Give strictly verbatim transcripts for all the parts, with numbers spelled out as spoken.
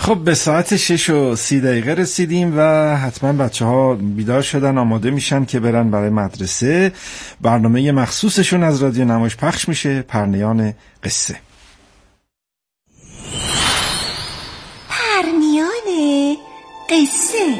خب به ساعت شش و سی دقیقه رسیدیم و حتما بچه ها بیدار شدن، آماده میشن که برن برای مدرسه. برنامه مخصوصشون از رادیو نمایش پخش میشه، پرنیان قصه. پرنیان قصه.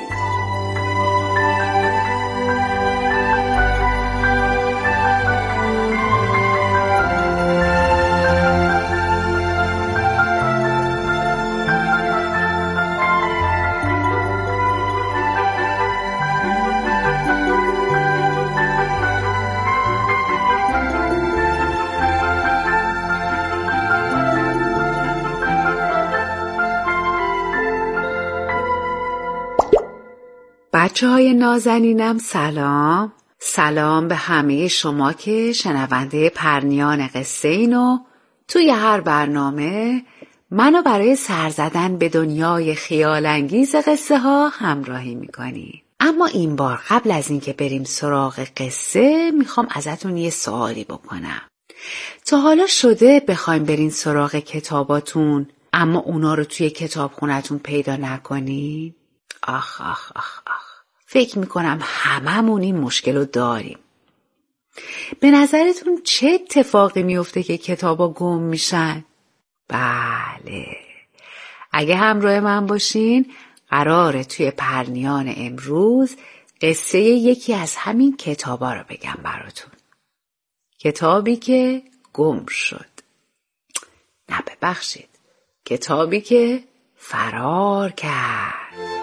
بچه های نازنینم سلام. سلام به همه شما که شنونده پرنیان قصه اینو توی هر برنامه منو برای سر زدن به دنیای خیال انگیز قصه ها همراهی میکنی. اما این بار قبل از اینکه بریم سراغ قصه میخوام ازتون یه سوالی بکنم. تا حالا شده بخوایم برین سراغ کتاباتون اما اونا رو توی کتابخونه‌تون پیدا نکنین؟ آخ آخ آخ آخ فکر میکنم هممون این مشکل رو داریم. به نظرتون چه اتفاقی میفته که کتابا گم میشن؟ بله، اگه همراه من باشین قراره توی پرنیان امروز قصه یکی از همین کتابا رو بگم براتون. کتابی که گم شد. نه ببخشید، کتابی که فرار کرد.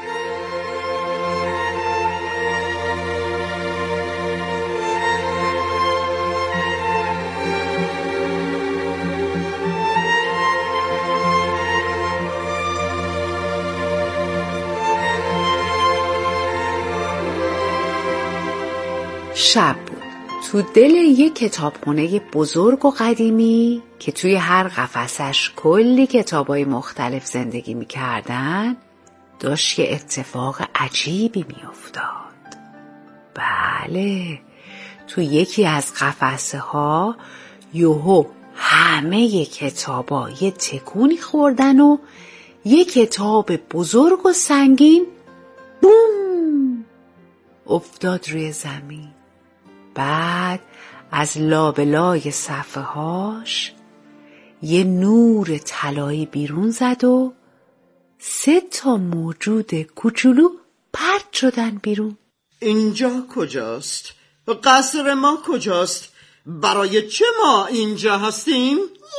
شب بود. تو دل یک کتابخونه بزرگ و قدیمی که توی هر قفسش کلی کتابای مختلف زندگی می‌کردن، داشت یه اتفاق عجیبی می‌افتاد. بله، تو یکی از قفسه ها یهو همه کتابا یه تکونی خوردن و یه کتاب بزرگ و سنگین بوم افتاد روی زمین. بعد از لابلای صفحه هاش یه نور طلایی بیرون زد و سه تا موجود کوچولو پرت شدن بیرون. اینجا کجاست؟ قصر ما کجاست؟ برای چه ما اینجا هستیم؟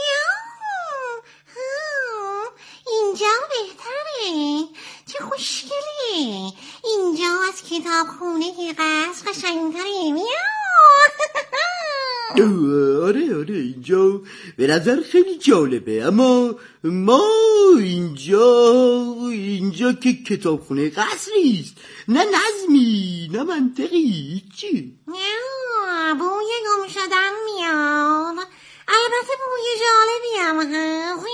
اینجا بهتره، چه خوشگلی. اینجا از کتابخونه قصر قشنگتره. آره آره اینجا به نظر خیلی جالبه، اما ما اینجا اینجا که کتابخونه قصریست، نه نظمی نه منطقی. چی؟ نه بوی گم شدن میاد. البته بوی جالبی هم هست.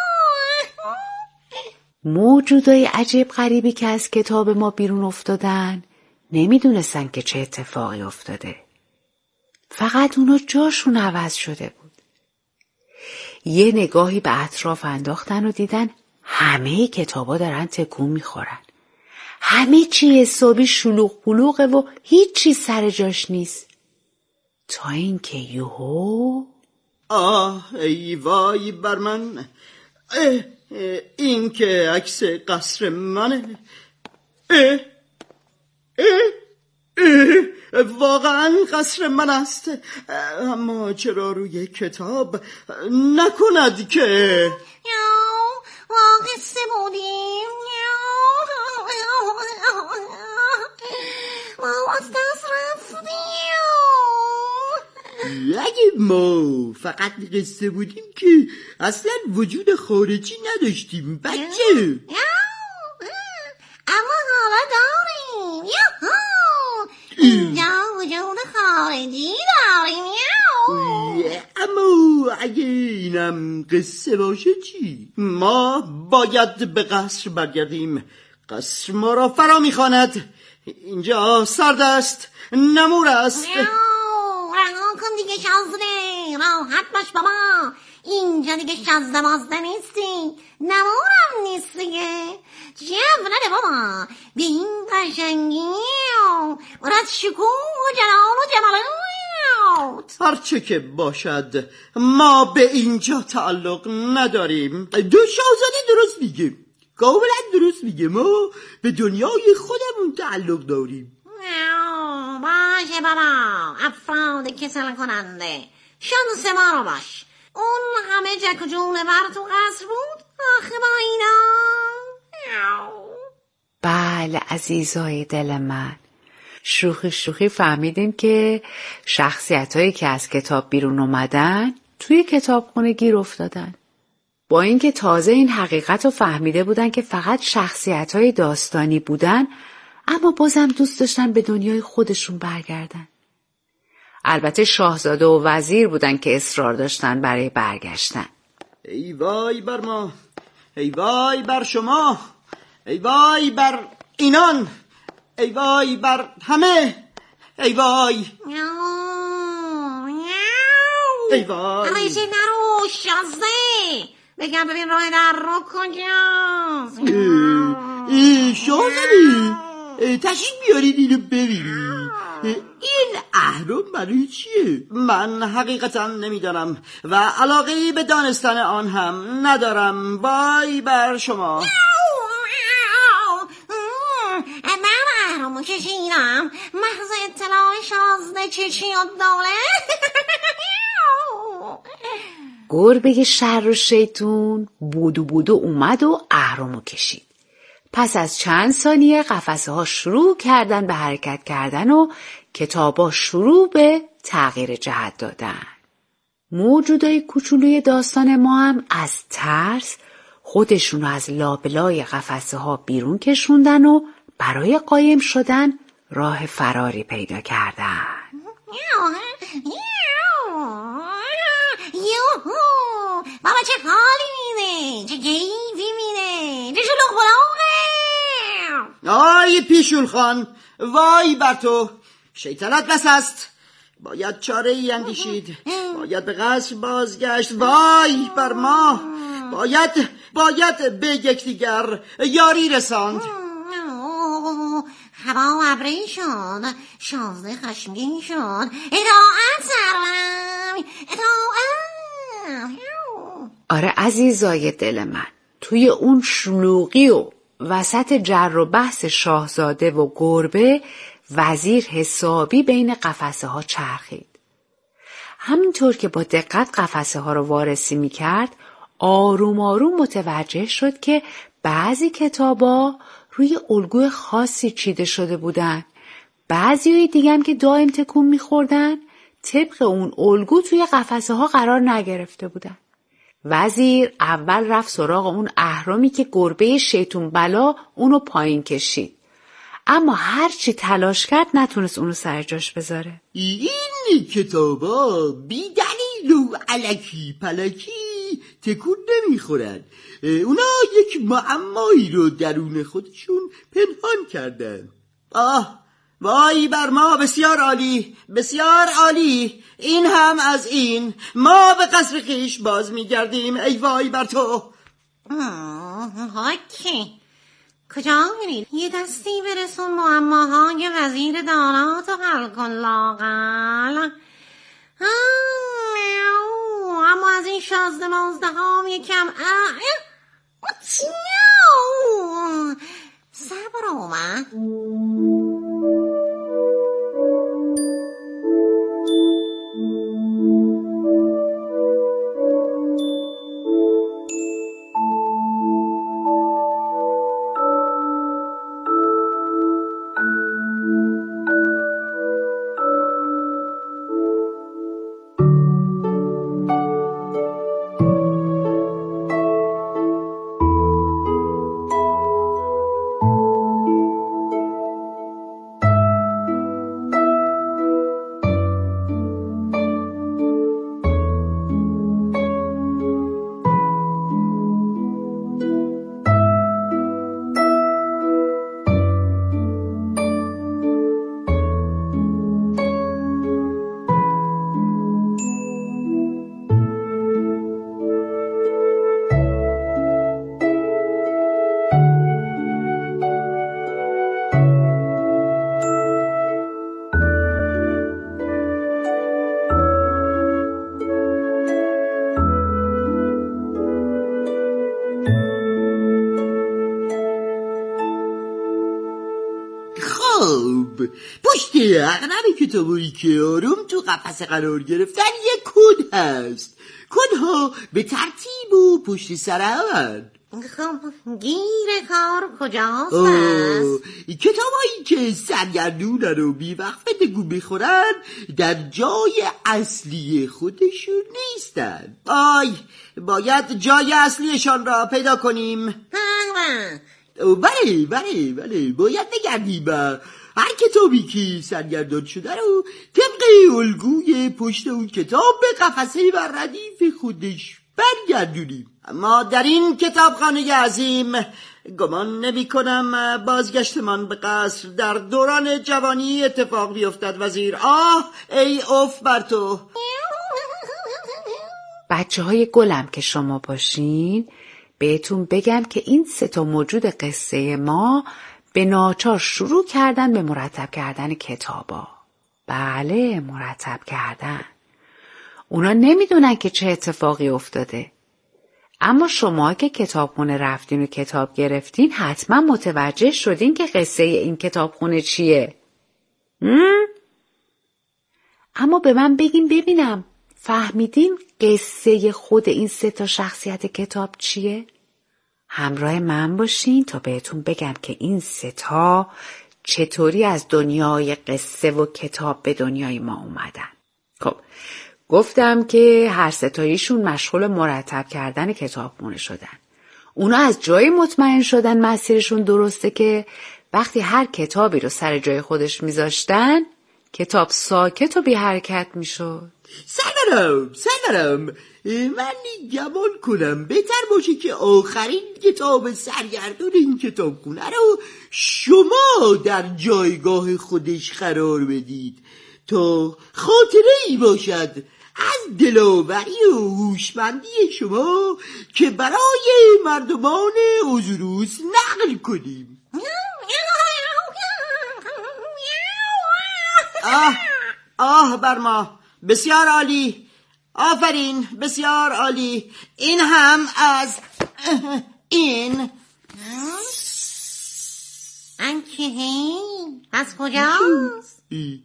موجودای عجیب غریبی که از کتاب ما بیرون افتادن نمیدونستن که چه اتفاقی افتاده. فقط اونا جاشون عوض شده بود. یه نگاهی به اطراف انداختن و دیدن همه کتابا دارن تکون میخورن. همه چی حسابی شلوغ پلوغه و هیچ چیز سر جاش نیست. تا اینکه یهو آه ای وای بر من، اه اه این که عکس قصر منه. اه اه اه واقعا قصر من است، اما چرا روی کتاب نکند که ما قصه بودیم، ما از دست رفتیم. اگه ما فقط قصه بودیم که اصلا وجود خارجی نداشتیم بچه. اما حالا داریم. اینجا وجود خارجی داریم. اما اگه اینم قصه باشه چی؟ ما باید به قصر برگردیم. قصر ما را فرا میخواند. اینجا سرد است، نمور است. رها کن دیگه شازده، راحت باش بابا. اینجا دیگه شازده مازده نیستی، نمورم نیست دیگه. به این قشنگی و از شکوه و جلال و جمالات. هرچه که باشد ما به اینجا تعلق نداریم. دو شاهزاده درست میگه، کاملا درست میگه، ما به دنیای خودمون تعلق داریم. باشه بابا، افراد کسل کننده، شانس ما رو باش. اون همه جک و جونه بر تو قصر بود آخه با اینا. بله عزیزای دل من، شوخی شوخی فهمیدیم که شخصیت هایی که از کتاب بیرون اومدن توی کتابخونه گیر افتادن. با اینکه تازه این حقیقت رو فهمیده بودن که فقط شخصیت های داستانی بودن، اما بازم دوست داشتن به دنیای خودشون برگردن. البته شاهزاده و وزیر بودن که اصرار داشتن برای برگشتن. ای وای بر ما، ای وای بر شما، ای وای بر اینان، ای وای بر همه، ای وای ای وای. علیشه نرو شازده، بگم ببین راه در رو کجاست. ای شازده تشریف بیارید اینو ببینید. این اهرام برای چیه؟ من حقیقتا نمیدانم و علاقه‌ای به دانستن آن هم ندارم. وای بر شما. من اهرامو کشیدم محض اطلاع شازده چشی و دوله. گربه شر و شیطون بودو بودو اومد و اهرامو کشید. پس از چند ثانیه قفسه ها شروع کردن به حرکت کردن و کتابا شروع به تغییر جهت دادن. موجودای کوچولوی داستان ما هم از ترس خودشونو از لابلای قفسه ها بیرون کشوندن و برای قایم شدن راه فراری پیدا کردن. یوهو بابا چه حالی میده، چه گیفی میده، چه شلوغ بلاغه. آی پیشول خان، وای بر تو، شیطنت بس است. باید چاره ای اندیشید، باید به قصر بازگشت. وای بر ما، باید باید به یکدیگر یاری رساند. هوا ابری شد، شازده خشمگین شد. اطاعت سرورم، اطاعت. آره عزیزای دل من، توی اون شلوغی و وسط جر و بحث شاهزاده و گربه، وزیر حسابی بین قفسه ها چرخید. همینطور که با دقت قفسه ها رو وارسی می کرد، آروم آروم متوجه شد که بعضی کتابا روی الگوی خاصی چیده شده بودن. بعضی دیگه هم که دائم تکون می خوردن، طبق اون الگو توی قفسه ها قرار نگرفته بودن. وزیر اول رفت سراغ اون اهرامی که گربه شیطون بلا اونو پایین کشید. اما هرچی تلاش کرد نتونست اونو سر جاش بذاره. این کتابا بی دلیل و الکی پلکی تکون نمیخورن. اونا یک معمایی رو درون خودشون پنهان کردن. آه وای بر ما، بسیار عالی، بسیار عالی. این هم از این. ما به قصر خویش باز میگردیم. ای وای بر تو. هاکی کجا میرید؟ یه دستی برسون معماهای وزیر دانا تو حل کن لاغل. اما از این شازده مازده هم یکم صبر اومد. پشت اغلب کتابایی که آروم تو قفسه قرار گرفتن یه کد هست. کدها به ترتیب و پشت سر هم. خب گیر کار کجاست پس؟ کتابایی که سرگردونن و بیوقفه دگو میخورن در جای اصلی خودشون نیستن. آی باید جای اصلیشان را پیدا کنیم. بله بله بله باید بگردیم هر کتابی که سرگردان شده رو طبق الگوی پشت اون کتاب به قفسه و ردیف خودش برگردونیم. اما در این کتابخانه عظیم گمان نمی کنم بازگشتمان به قصر در دوران جوانی اتفاق بیفتد وزیر. آه ای اوف بر تو. بچه های گلم که شما باشین بهتون بگم که این سه تا موجود قصه ما به ناچار شروع کردن به مرتب کردن کتابا. بله مرتب کردن. اونا نمیدونن که چه اتفاقی افتاده. اما شما که کتابخونه رفتین و کتاب گرفتین حتما متوجه شدین که قصه این کتابخونه چیه. هم؟ اما به من بگین ببینم فهمیدین قصه خود این سه تا شخصیت کتاب چیه؟ همراه من باشین تا بهتون بگم که این سه تا چطوری از دنیای قصه و کتاب به دنیای ما اومدن. خب گفتم که هر ستایشون مشغول مرتب کردن کتابخونه شدن. اونا از جایی مطمئن شدن مسیرشون درسته که وقتی هر کتابی رو سر جای خودش میذاشتن کتاب ساکت و بی حرکت میشد. سرورم سرورم من گمان کنم بهتر باشه که آخرین کتاب سرگردون این کتابخونه رو شما در جایگاه خودش قرار بدید تا خاطره ای باشد از دلاوری و هوشمندی شما که برای مردمان اوزوروس نقل کنیم. آه آه بر ما، بسیار عالی، آفرین، بسیار عالی. این هم از این انکه از کجاست؟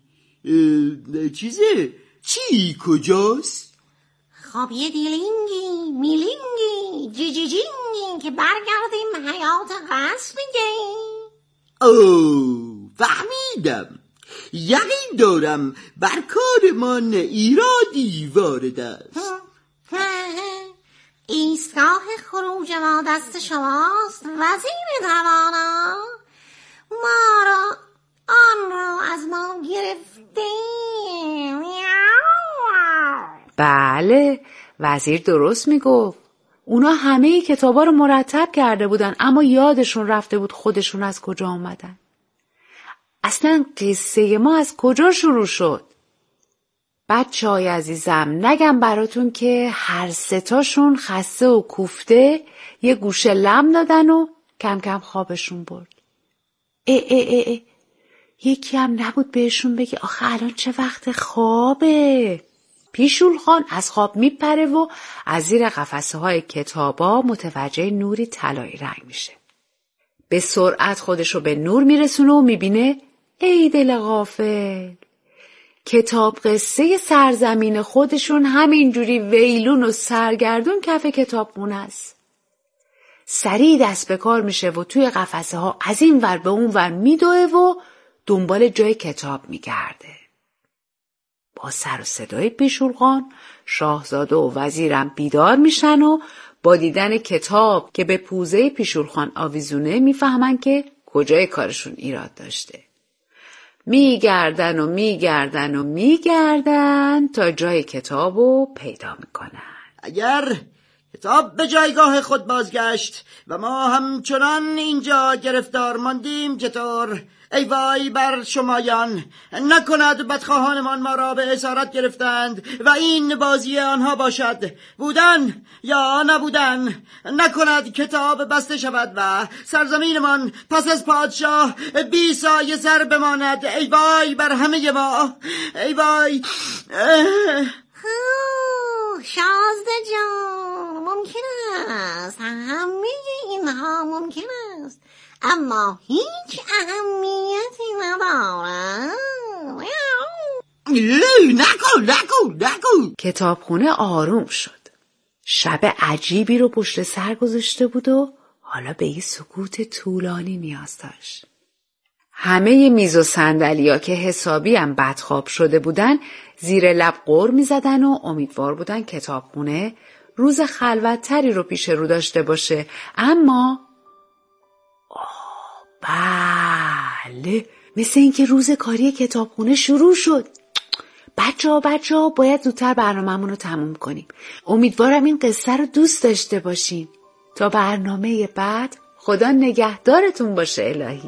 چیزه چی کجاست؟ خب یه دیلینگی میلینگی جی جی جینگی که برگردیم حیات قصر میگه. اوه فهمیدم، یقین دارم بر کارمان ایرادی وارد است. ایستگاه خروج ما دست شماست وزیر توانا. ما را آن را از ما گرفته. بله وزیر درست میگفت. اونا همه کتابا رو مرتب کرده بودن اما یادشون رفته بود خودشون از کجا اومدن. اصلا قصه ما از کجا شروع شد؟ بچه های عزیزم نگم براتون که هر ستاشون خسته و کوفته یه گوشه لم دادن و کم کم خوابشون برد. ای ای ای ای یکی هم نبود بهشون بگه آخه الان چه وقت خوابه؟ پیشول خان از خواب میپره و از زیر قفسه های کتابا متوجه نوری طلایی رنگ میشه. به سرعت خودشو به نور میرسونه و میبینه ای دل غافل، کتاب قصه سرزمین خودشون همینجوری ویلون و سرگردون کف کتابخونه است. سریع دست به کار میشه و توی قفسه ها از این ور به اون ور میدوه و دنبال جای کتاب میگرده. با سر و صدای پیشورخان شاهزاده و وزیرم بیدار میشن و با دیدن کتاب که به پوزه پیشورخان آویزونه میفهمن که کجای کارشون ایراد داشته. میگردن و میگردن و میگردن تا جای کتابو پیدا میکنن. اگر کتاب به جایگاه خود بازگشت و ما همچنان اینجا گرفتار ماندیم چطور؟ ای وای بر شمایان، نکند بدخواهانمان ما را به اسارت گرفتند و این بازی آنها باشد. بودن یا نبودن، نکند کتاب بسته شود و سرزمینمان پس از پادشاه بی سایه سر بماند. ای وای بر همه ما، ای وای. شازده جان ممکن است، همه اینها ممکن است، اما هیچ اهمیتی ندارد. نکن نکن نکن. کتابخونه آروم شد. شب عجیبی رو پشت سر گذاشته بود و حالا به یه سکوت طولانی نیاز داشت. همه میز و صندلی‌ها که حسابی هم بدخواب شده بودن زیر لب غر می‌زدن و امیدوار بودن کتابخونه روز خلوت‌تری رو پیش رو داشته باشه. اما آه بله، مثل اینکه روز کاری کتابخونه شروع شد. بچه ها بچه ها باید زودتر برنامه‌مون رو تموم کنیم. امیدوارم این قصه رو دوست داشته باشین. تا برنامه بعد، خدا نگهدارتون باشه الهی.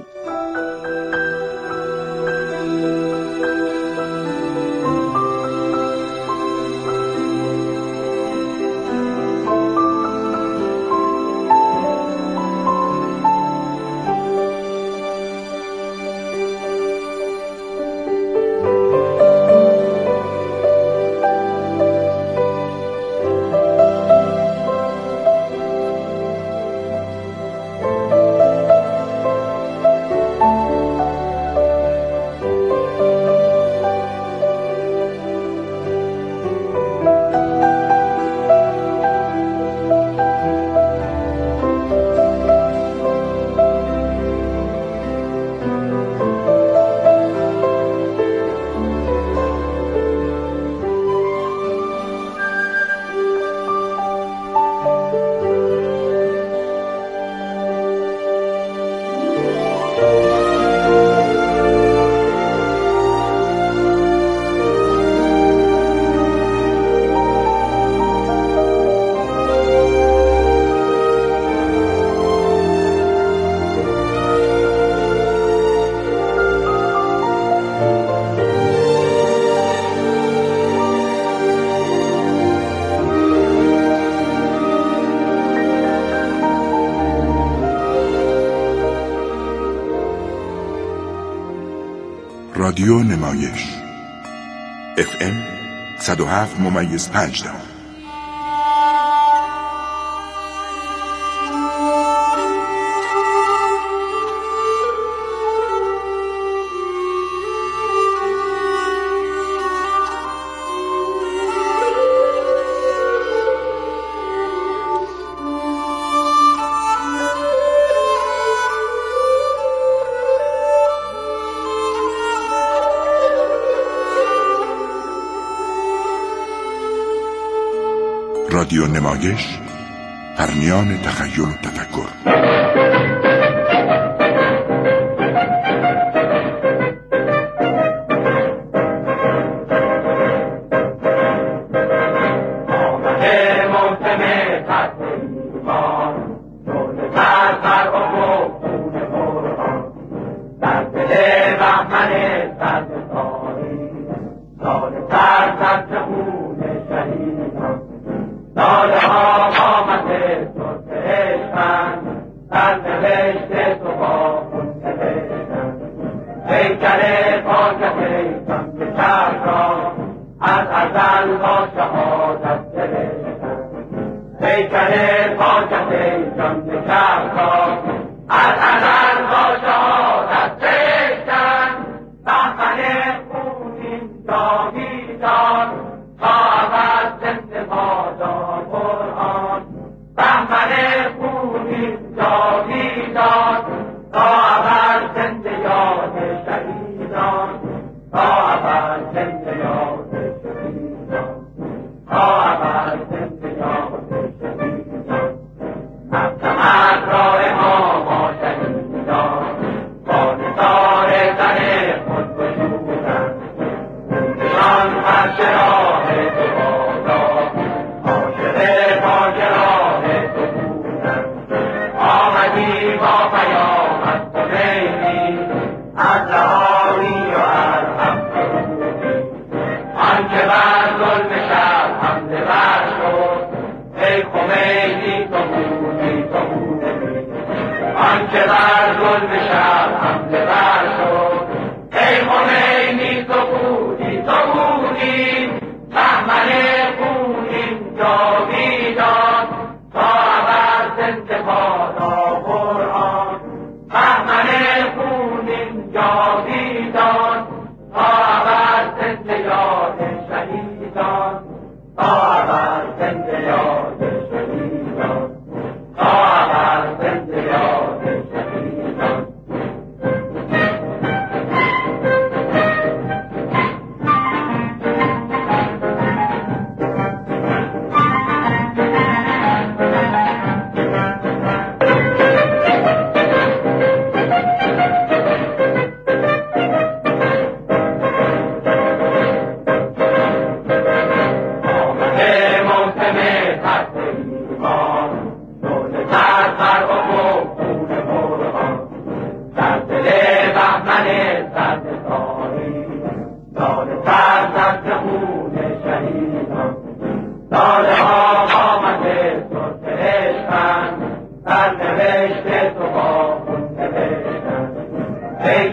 رادیو نمایش اف ام صد و هفت ممیز پنج دهم. رادیو نمایش، پرنیان تخیل و تفکر.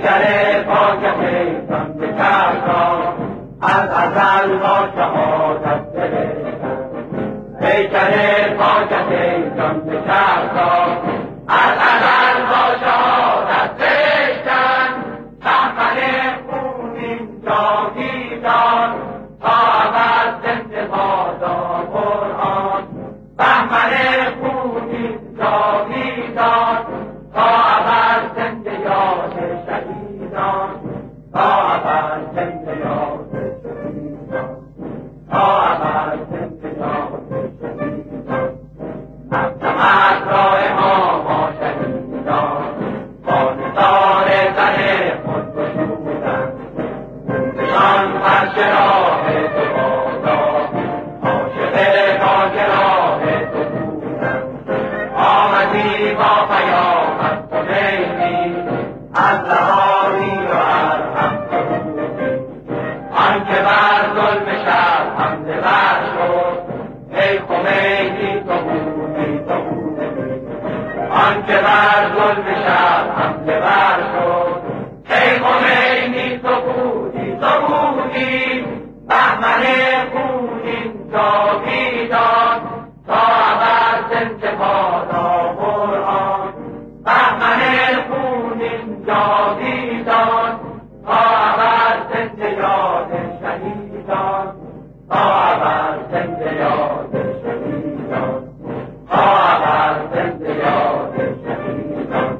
پیکر پاک خیزان به چرخان از ازل با شهادت برسن پیکر پاک خیزان به چرخان از ازل با شهادت برسن بهمن خونین جاویدان تا ابد زنده بادا قرآن بهمن خونین جاویدان تا ابد زنده یاد شهیدان تا ابد زنده یاد شهیدان تا ابد زنده یاد شهیدان نفتم راه ما با شهیدان با نثار زن خود گشودند نشان فرش راه تو بادا عاشق پاک راه تو بودند آمدی با پیامت خمینی از لحاظی و از هم بودی آنکه بر ظلم شب حمله بر شد ای خمینی تو بودی تو بودی آنکه بر ظلم شب حمله بر شد ای خمینی تو بودی تو بودی بهمن خونین جاویدان تا ابد زنده بادا قرآن بهمن خونین جاویدان تا ابد زنده یاد شهیدان تا ابد زنده یاد شهیدان تا ابد زنده یاد شهیدان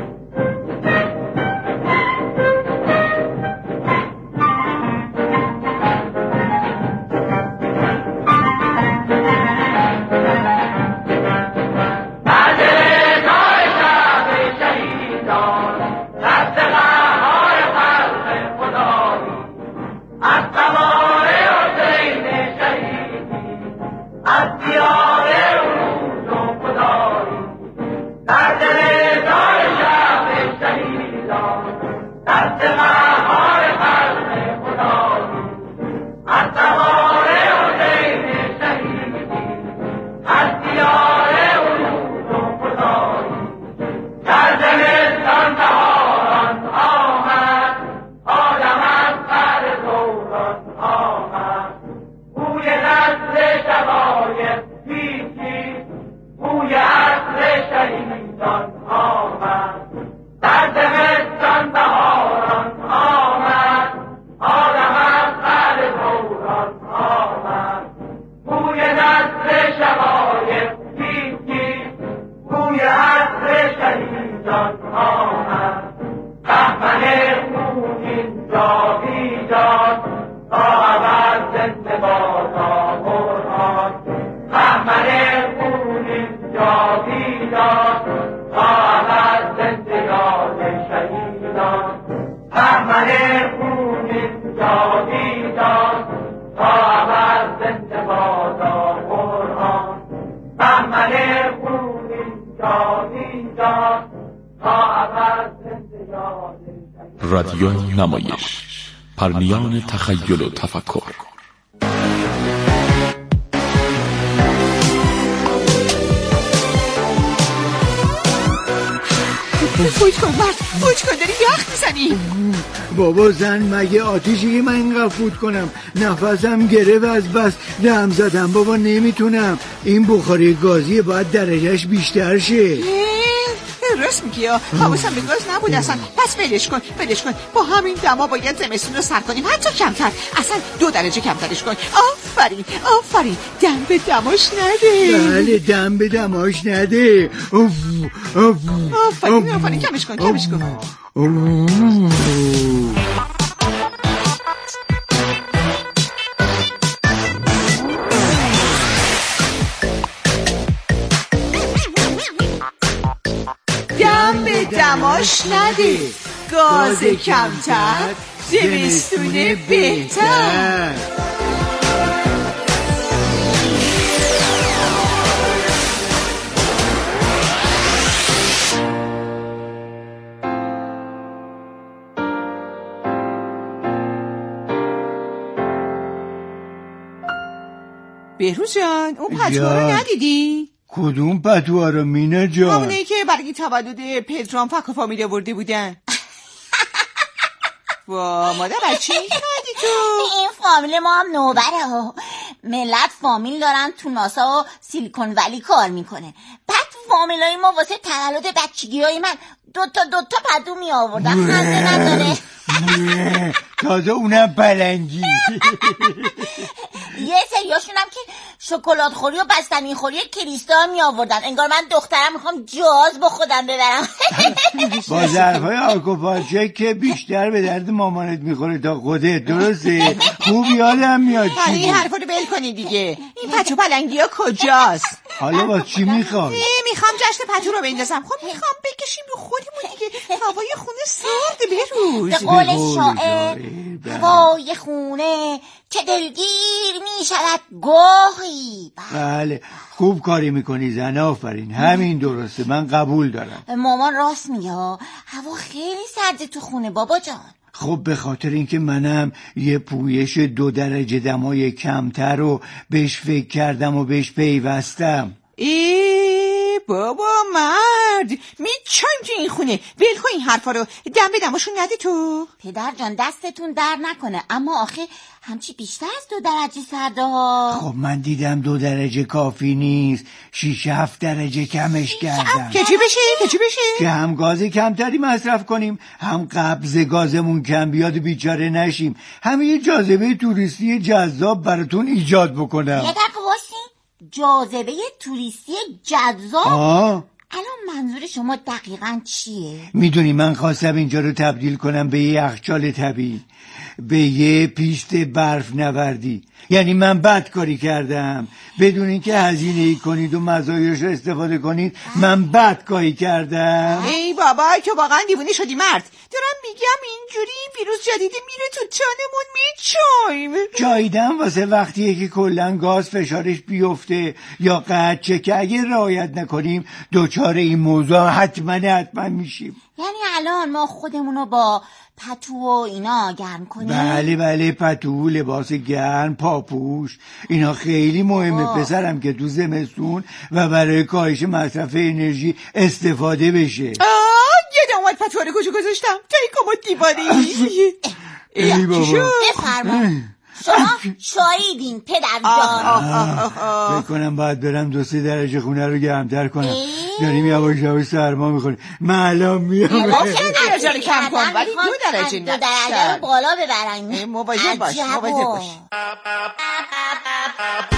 رادیو نمایش پرنیان تخیل و تفکر فوت کن مرد فوت کن داری یخ میزنی بابا زن مگه آتیشی من اینقدر فوت کنم نفسم گرفت از بس دم زدم بابا نمیتونم این بخاری گازی باید درجهش بیشتر شه راست میگی ها حواسم به گاز نبود اصلا پس ولش کن ولش کن با همین دما باید زمستون رو سر کنیم حتی کمتر اصلا دو درجه کمترش کن آفرین آفرین دم به دماش نده بله دم به دماش نده اوف اوف آفرین آفرین کمش کن کمش کن دم به دماش نده گاز کمتر زمستون بهتر بهروز جان اون پتوها رو ندیدی؟ کدوم پتوها رو مینا جان؟ همونه که برای تولد پدرام فک و فامیل آورده بودن وا مادر بچه این کردی تو؟ این فامیل ما هم نوبره ها. ملت فامیل دارن تو ناسا و سیلیکون ولی کار میکنه. بعد فامیلای ما واسه تولد بچگی های من دوتا دوتا پدو می آوردن. خنده نداره؟ تازه اونم پلنگی. یه سریاشون هم که شکلات خوری و بستنی خوری کریستال می آوردن. انگار من دخترم میخوام جاز با خودم ببرم. با ظرفای آکوپاچه که بیشتر به درد مامانت میخوره تا خودت. درسته؟ خوب یادم میاد چی این بود. حرفا رو بل کنی دیگه. این پتو پلنگی ها کجاست؟ حالا با چی میخواد؟ میخوام جشن پتو رو بندازم. خب میخوام بکشیم رو خودمون دیگه. هوای خونه سرد بروز. به قول شاعر هوای خونه که دلگیر میشود گاهی. بله خوب کاری میکنی زن، آفرین. همین درسته، من قبول دارم. مامان راست میگه، هوا خیلی سرده تو خونه بابا جان. خب به خاطر اینکه منم یه پویش دو درجه دمای کمتر رو بهش فکر کردم و بهش پیوستم. ای بابا مرد میچایم تو این خونه. ول کن این حرفا رو. دم به دماشون نده تو. پدر جان دستتون در نکنه، اما آخه همچی بیشتر از دو درجه سرده ها. خب من دیدم دو درجه کافی نیست، شیش هفت درجه کمش کردم. که چی بشه؟ که چی بشه؟ که هم گاز کمتری مصرف کنیم، هم قبض گازمون کم بیاد و بیچاره نشیم. همه یه جاذبه توریستی جذاب براتون ایجاد بکنم. یه دقیقه واسین. جاذبه توریستی جذاب؟ آه الان منظور شما دقیقاً چیه؟ میدونی من خواستم اینجا رو تبدیل کنم به یه یخچال طبیعی، به یه پیشت برف نوردی. یعنی من بد کاری کردم، بدون اینکه هزینه ای کنید و مزایاش رو استفاده کنید. من بد کاری کردم. ای بابا تو واقعا دیوونه شدی مرد. دارم میگم اینجوری ویروس جدیدی میره تو جانمون میچایم. جاییدم واسه وقتیه که کلن گاز فشارش بیفته یا قطچه که اگه رعایت نکنیم دوچار این موضوع حتما حتما میشیم. یعنی الان ما خودمونو با پتو و اینا گرم کنیم؟ بله بله پتو، لباس گرم، پاپوش، اینا خیلی مهمه آه. پسرم که تو زمستون و برای کاهش مصرف انرژی استفاده بشه. آه یه اومد پتو رو کجا گذاشتم؟ تا این کمد دیواری. ای بابا بفرما. شما شاییدین پدر جان. فکر کنم باید برم دو سه درجه خونه رو گرمتر کنم. داریم یواش یواش سرما میخوریم. من الان میام. یه درجه رو کم کن ولی دو درجه نه. دو درجه رو بالا ببرن. مواظب باش مواظب باش.